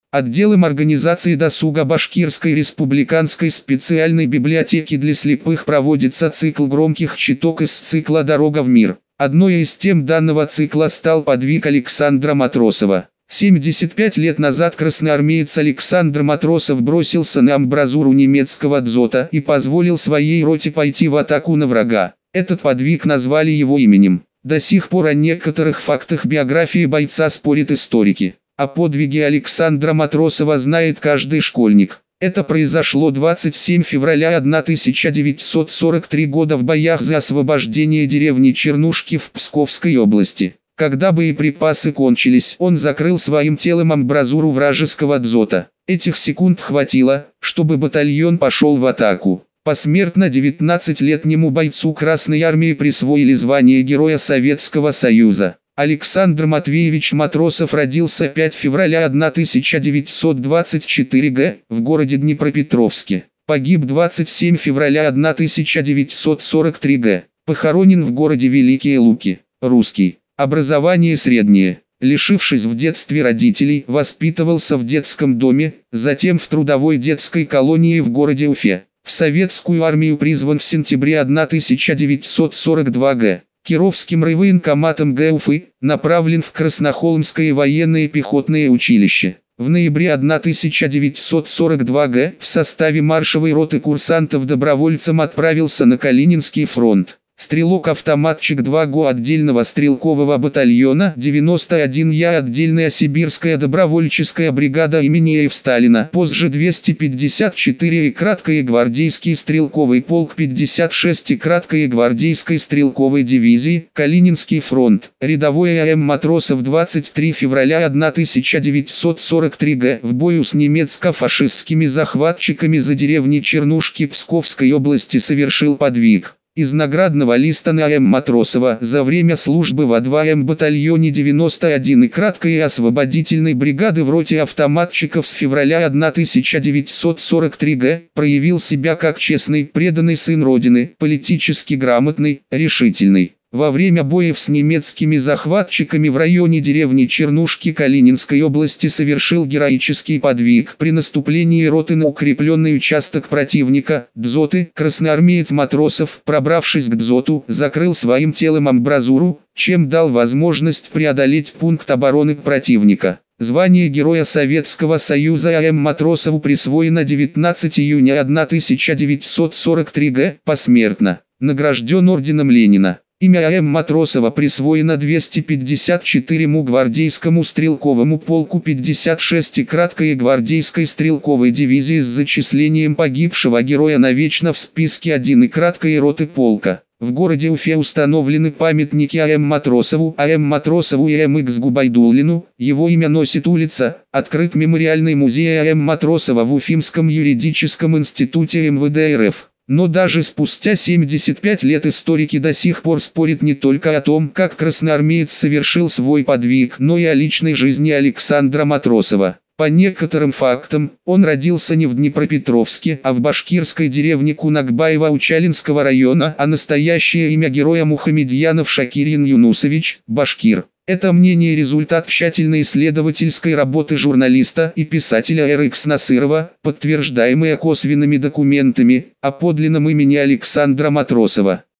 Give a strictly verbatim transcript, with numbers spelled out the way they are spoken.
Отделом организации досуга Башкирской республиканской специальной библиотеки для слепых проводится цикл громких читок из цикла «Дорога в мир». Одной из тем данного цикла стал подвиг Александра Матросова. семьдесят пять лет назад красноармеец Александр Матросов бросился на амбразуру немецкого дзота и позволил своей роте пойти в атаку на врага. Этот подвиг назвали его именем. До сих пор о некоторых фактах биографии бойца спорят историки. О подвиге Александра Матросова знает каждый школьник. Это произошло двадцать седьмого февраля тысяча девятьсот сорок третьего года в боях за освобождение деревни Чернушки в Псковской области. Когда боеприпасы кончились, он закрыл своим телом амбразуру вражеского дзота. Этих секунд хватило, чтобы батальон пошел в атаку. Посмертно девятнадцатилетнему бойцу Красной Армии присвоили звание Героя Советского Союза. Александр Матвеевич Матросов родился пятого февраля тысяча девятьсот двадцать четвёртого года в городе Днепропетровске. Погиб двадцать седьмого февраля тысяча девятьсот сорок третьего года. Похоронен в городе Великие Луки. Русский. Образование среднее. Лишившись в детстве родителей, воспитывался в детском доме, затем в трудовой детской колонии в городе Уфе. В советскую армию призван в сентябре тысяча девятьсот сорок второго года. Кировским райвоенкоматом гэ Уфы, направлен в Краснохолмское военное пехотное училище. В ноябре тысяча девятьсот сорок второго года в составе маршевой роты курсантов-добровольцем отправился на Калининский фронт. Стрелок-автоматчик два го отдельного стрелкового батальона девяносто один Я отдельная сибирская добровольческая бригада имени Е Ф Сталина, позже двести пятьдесят четыре и краткое гвардейский стрелковый полк пятьдесят шесть и краткое гвардейской стрелковой дивизии, Калининский фронт, рядовой А М Матросов двадцать третьего февраля тысяча девятьсот сорок третьего года в бою с немецко-фашистскими захватчиками за деревни Чернушки Псковской области совершил подвиг. Из наградного листа на А М Матросова за время службы во два М батальоне девяносто один и краткой освободительной бригады в роте автоматчиков с февраля тысяча девятьсот сорок третьего года проявил себя как честный, преданный сын Родины, политически грамотный, решительный. Во время боев с немецкими захватчиками в районе деревни Чернушки Калининской области совершил героический подвиг. При наступлении роты на укрепленный участок противника, дзоты, красноармеец Матросов, пробравшись к дзоту, закрыл своим телом амбразуру, чем дал возможность преодолеть пункт обороны противника. Звание Героя Советского Союза А М Матросову присвоено девятнадцатого июня тысяча девятьсот сорок третьего года посмертно. Награжден орденом Ленина. Имя А М Матросова присвоено двести пятьдесят четвёртому гвардейскому стрелковому полку пятьдесят шестой краткой гвардейской стрелковой дивизии с зачислением погибшего героя навечно в списке один и краткой роты полка. В городе Уфе установлены памятники А М Матросову, А М Матросову и М Х Губайдуллину. Его имя носит улица. Открыт мемориальный музей А М Матросова в Уфимском юридическом институте Эм Вэ Дэ Эр Эф. Но даже спустя семьдесят пять лет историки до сих пор спорят не только о том, как красноармеец совершил свой подвиг, но и о личной жизни Александра Матросова. По некоторым фактам, он родился не в Днепропетровске, а в башкирской деревне Кунакбаева Учалинского района, а настоящее имя героя Мухамедьянов Шакирин Юнусович, башкир. Это мнение результат тщательной исследовательской работы журналиста и писателя Эр Икс Насырова, подтверждаемая косвенными документами о подлинном имени Александра Матросова.